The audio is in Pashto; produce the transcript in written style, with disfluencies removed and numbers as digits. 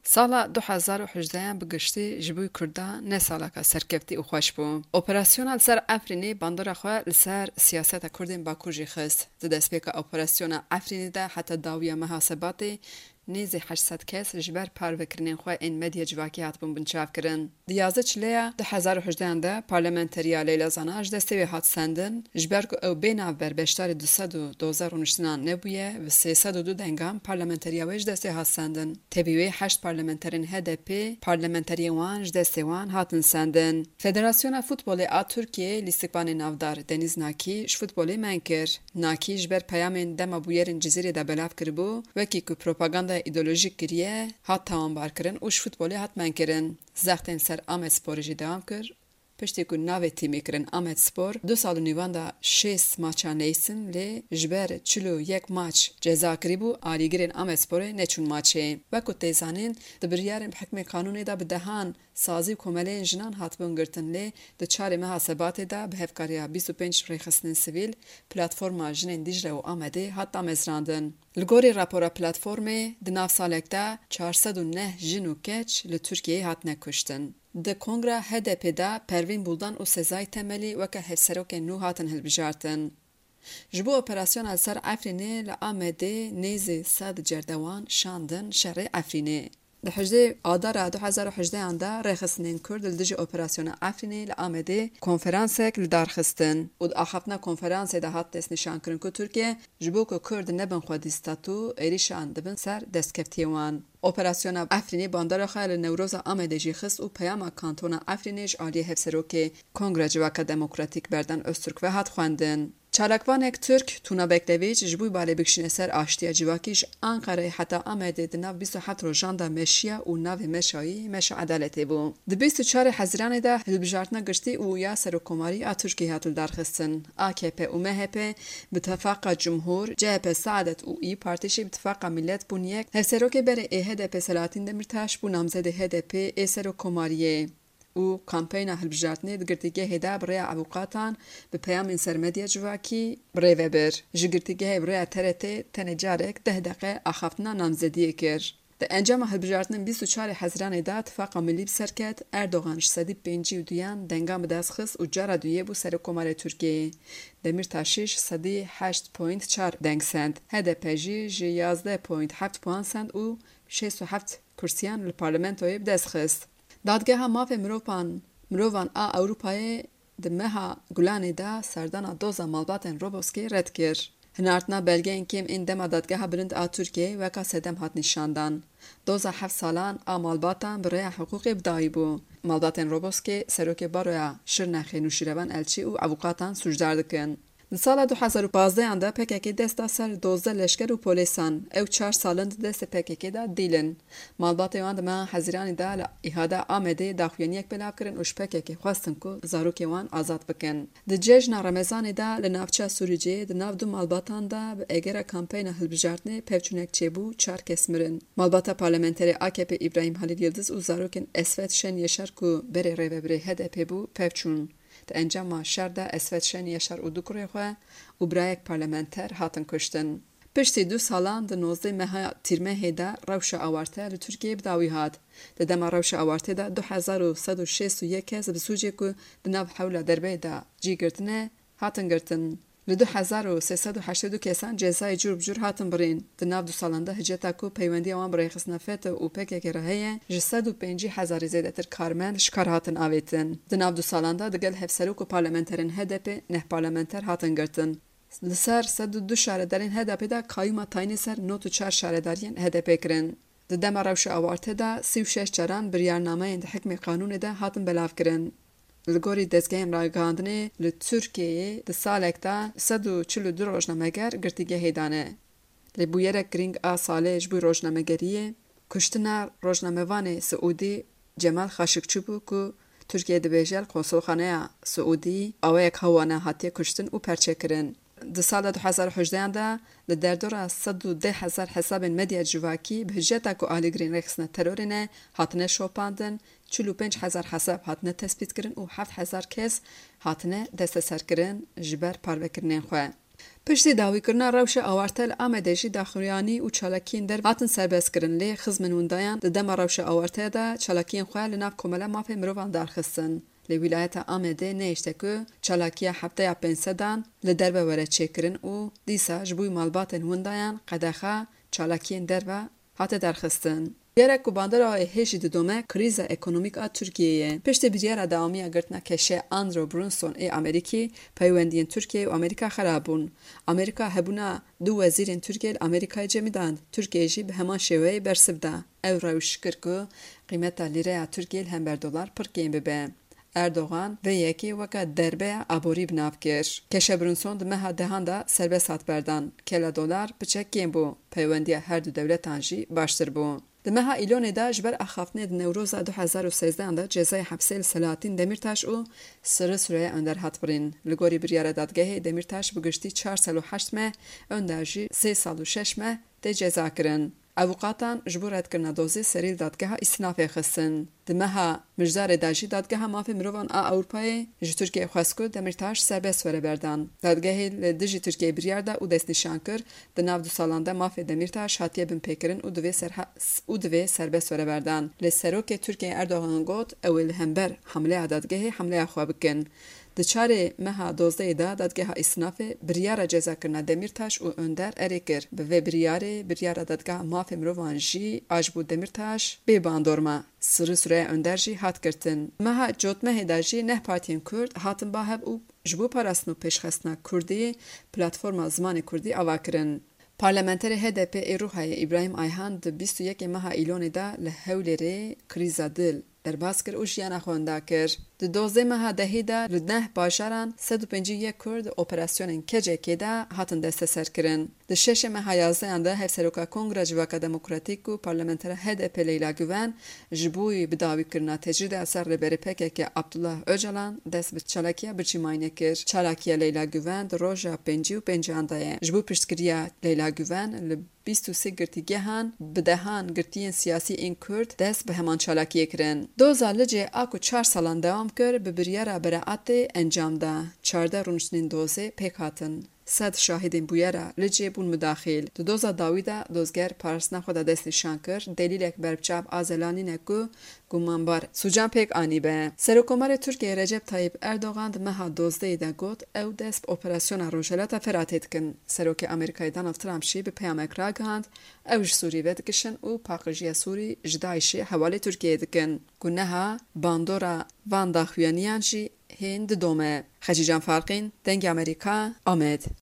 سالا 2018 بگشتی جبوی کردا نه سالا که سرکفتی و خوش بو. اپراسیونال سر افرینی باندارا خواه لسر سیاست کردین باکو جی خست. دست پیکا اپراسیونال افرینی ده حتی داویا محاسباتی نیزی 800 کس جبر پروکرنین خواه این مدیا جواکی هات بون بنچاف کرن. دیازه چلیا 2018 ده پارلمنتریا لیلا زاناج دستی هات سندن جبر او بین بر بشتار 2019 نبویه و 302 دنگام پارلمنتریا ویج دستی هات سندن. تبیوی 8 پارلمنترین HDP پارلمنتری وان دستی وان هاتن سندن. فدراسیون فوتبال آ ترکیه لیستقبان نافدار دنیز ناکی ش فوتبالی منکر. ناکی جبر پیامین دم بویرن جزیره دا بلاف کربو وکی کو پروپاگاندا ایدئولوژیک کریه هات تمام بار کرن و ش فوتبالی هات منکرن. زختن سر آمد سپورجی دوام کر. پشتی که نوی تیمی کرن آمد سپور 2 سال نیوان دا 6 ماچا نیسن لی جبر 41 ماچ جزا کریبو آلیگرین آمد سپوره نچون ماچه وکو تیزانین دبریارن بحکم قانونی دا بدهان سازی و کمالین جنان هات بونگرتن لی دا 4 محاسبات دا به هفکاریا 25 ریخستن سویل پلاتفورما جنین دیجره و آمده هات دامزراندن. لگوری راپورا پلاتفورمه دناف سالک دا 409 جنو کچ لترکیه هات نکشتن. د کنگره HDP دا پروین بولدان و سزای تملی وکه هفسروک نو هاتن هلبجارتن. جبو اپراسیون سر افرینه لآمده نیزی صد جردوان شاندن شرع افرینه. ده حجده آدار 2018 انده ریخستنین کرد لدج اپراسیون افرینه لآمده کنفرانسک لدارخستن. و ده آخفتنا کنفرانس ده هات دست نشان کرن که ترکیه جبو که کرد نبن خودی ستاتو ایریشان دبن سر دستکفتیوان. اپراسیون افرینی باندار خیل نوروز آمده جی خست و پیام کانتون افرینیش آلی هفسروک کنگره جواک دموکراتیک بردن استرک و هات خواندن. چالکوانک ترک تونا بکلویچ جبوی بالی بکشین سر آشتیا جواکیش آنقره حتی آمده ده ناو 27 روزان دا مشیا و ناو مشایی مش عدالتی بو. ده 24 حزیران ده هلبجارتنا گشتی و یا سروکماری ترکی هاتل درخستن. AKP و MHP بتفاق جمهور جهپ سعادت و ای پارتیشی بتفاق ملت بونیک هفسروک بره HDP سلاطین دمرتاش بو نامزد HDP ای سروکماریه. و کامپین هلبجارتنی دگرتیگه هدا برای عبوقاتان به پیام این سرمدیا جواکی برای وبر. جگرتیگه برای ترته تنجارک 10 دقیقه آخفتنا نامزدیه کر. ده انجام هلبجارتن 24 حزیران دا اتفاق ملی بسرکت اردوغان 152 دنگام دست خست و جارا دویه بو سرکمار ترکیه. دمرتاشیش 108.4 دنگ سند. HDP جی 11.7 پوان سند و 67 کرسیان لپارلمنتوی بدست خست. دادگاه ماف مروان اروپای دمها گلانی دا سردانا دوزا مالباتن روبوسکی رد کر. هنارتنا بلگه اینکیم این دم دادگاه برند ترکیه وکا سدم هات نشاندن. دوزا 7 سالان مالباتن برای حقوق ابدایی بو. مالباتن روبوسکی سروک بارویا شرنخی نوشیروان الچی و عوقاتان سجدار دکن. سال 2015 انده PKK دستا سر 12 لشکر و پولیسان او 4 سالند دست PKK دا دیلن. مالبات وان ما حزیرانی دا احاده آمده داخوینیک بلاف کرن اوش PKK خواستن که زاروکی وان آزاد بکن. د جشن رمضان دا لنافچه سوریجی د ناف دو مالباتان دا به اگر کمپین هلبجارتنی پفچونک چیبو 4 کس مرن. مالبات پارلمنتری AKP ابراهیم خلیل یلدز و زاروکن اسفت شن یشر که بره ریوبره HDP بو پفچون. ده انجام شرده اسفت شن یشر و دو کره خواه و برای یک پارلمنتر هاتن کشتن. پشتی 2 سالان ده 19 ماه تیرمه هیده روش آوارته لترکیه بداوی هاد. ده دم روش آوارته ده 2161 کس بسوجه که ده نو حول دربه ده جی گرتنه هاتن گرتن. ل 2382 کسان جزای جور بجور هاتن برین. ده نو 2 سالان ده هجتا کو پیوندی آوان برای خسنفت و PKK رهیه 150,000 زیده تر کارمند شکار هاتن آویتن. ده نو 2 سالان ده دگل هفسروک و پارلمنترین HDP نه پارلمنتر هاتن گرتن. لسر 102 شهردارین HDP دا کایوما تاینی سر 94 شهردارین HDP کرن. ده دم روش آوارته دا 36 جران بریارنامه اند حکم قانون دا هاتن بلاف کرن. لگوری دستگاه امراگاندنه لترکیه ده سالک دا 142 روزنامه‌گر گرتیگه هیدانه. لبویرک گرینگ ساله جبوی روزنامه‌گریه کشتنا روزنامه‌وان سعودی جمال خاشقچی بو که ترکیه دبیجل کنسولخانه سعودی اویک هوانه هاتی کشتن و پرچه کرن. ده سال 2018 دا لدردور 110,000 حساب مدیا جواکی به جتا کو آلیگرین رخصنه ترورینه هاتنه شوپاندن 45,000 حساب هاتنه تثبیت کرن و 7,000 کس هاتنه دست سر کرن جبر پاروکرنین خواه. پشتی داویکردنا rewşa awartel Amedê jî daxuyanî û çalakiyên derve hatin serbestkirin lê xizmên windayan di dema rewşa awartê de çalakiyên xwe li nav komela mafê mirovan darxistin. Li wîlayeta Amedê nehêşte ku çalakiya hefteya pênsedan li derve were çêkirin û dîsa ji bo malbatên windayan qedexa çalakiyên derve hate darxistin. Biryara ku bandora hêjî didome krîza ekonomîk a Tirkiyeyê. Piştî biryara dawamiya girtina keşê Andrew Brunson ê Amerîkî, peywendiyên Tirkiye û Amerîka xerab bûn. Amerîka hebûna du wezîrên Tirkiye li Amerîkayê cemîdan. Tirkiye jî bi heman şêweyê bersiv da. Ew rewş kir ku qîmeta lîreya Tirkiye li hember dolar pir kêm bibe. Erdogan vê yekê weka derbeya aborî binav kir. Keşe Brunson di meha dehan da serbest hat berdan. Kela dolar piçek kêm bû. Peywendiya her du dewletan jî baştir bû. Di meha îlonê de ji ber axaftinê di Newroza 2013 de cezayê hepsê li Selahattin Demirtaş û Sırrı Süreyya Önder hat birîn. Li gorî biryara dadgehê Demirtaş bi giştî 4 sal û 8 meh, Önder jî 3 sal û 6 meh tê ceza kirin. Avukatan ji bo redkirina dozê serî li dadgeha îstînafê xistin. Di meha mijdarê de jî dadgeha mafê mirovan a Ewropayê ji Tirkiyeyê xwest ku Demirtaş serbest were berdan. Dadgehê li dijî Tirkiyeyê biryar da û destnîşan kir di nav du salan de mafê Demirtaş hatiye binpêkirin û divê serbest were berdan. Lê serokê Tirkiyeyê Erdogan got ew ê li hember hemleya dadgehê hemleya xwe bikin. Di çarê meha 12 de dadgeha îstînafê biryara cezakirina Demirtaş û Önder erê kir. Bi vê biryarê biryara dadgeha mafê mirovan jî a ji bo Demirtaş bê bandorma. Sırrı Süreyya Önder jî hat girtin. Meha cotmehê de jî neh partiyên Kurd hatin bahev û ji bo parastin û pêşxistina Kurdî platforma Zimanê Kurdî ava kirin. Parlamenterê HDP ê Rûhayê İbrahim Ayhan di 21 meha îlonê de li Hewlêrê krîza dil derbas kir û jiyana xwe wenda kir. Di 12 meha dehê de li neh bajaran 151 Kurd operasyonên kecekê de hatin desteserkirin. Di 6 meha 11 de Hevseroka Kongra Civaka Demokratîk û parlamentera HDP Leyla Güven ji bo bidawîkirina tecrîda ser li berê PKK Abdullah Öcalan dest bi çalakiya birçîmayînê kir. Çalakiya Leyla Güven di roja 5 û 5 de ye. Ji bo piştgiriya Leyla Güven li 23 girtîgehan bi dehan girtiyên siyasî ên Kurd dest bi heman çalakiyê kirin. Doza licê a ku 4 salan dewam kir bi biryara beraetê encam da. 14 rûniştinên dozê pêk hatin. 100 şahidên bûyera licê bûn midaxîl. Di doza dawî de dozger parastina xwe da destnîşan kir. Delîlek berbiçav a Zelanî ne ku gumanbar sûcan pêk anîbe. Serokkomarê Tirkiyeyê Recep Tayyip Erdogan di meha 12 de got ew dest bi operasyona Rojhilata Feratê dikin. Serokê Amerîkayê Donald Trump jî bi peyamek ragihand ew ji Sûrî ve dikişin û paqîjiya Sûrî ji Daişê hewalê Tirkiyeyê dikin. Ku neha bandora van daxuyaniyan jî hên didome. Xecîcan Farqîn, Dengê Amerîka, Amed.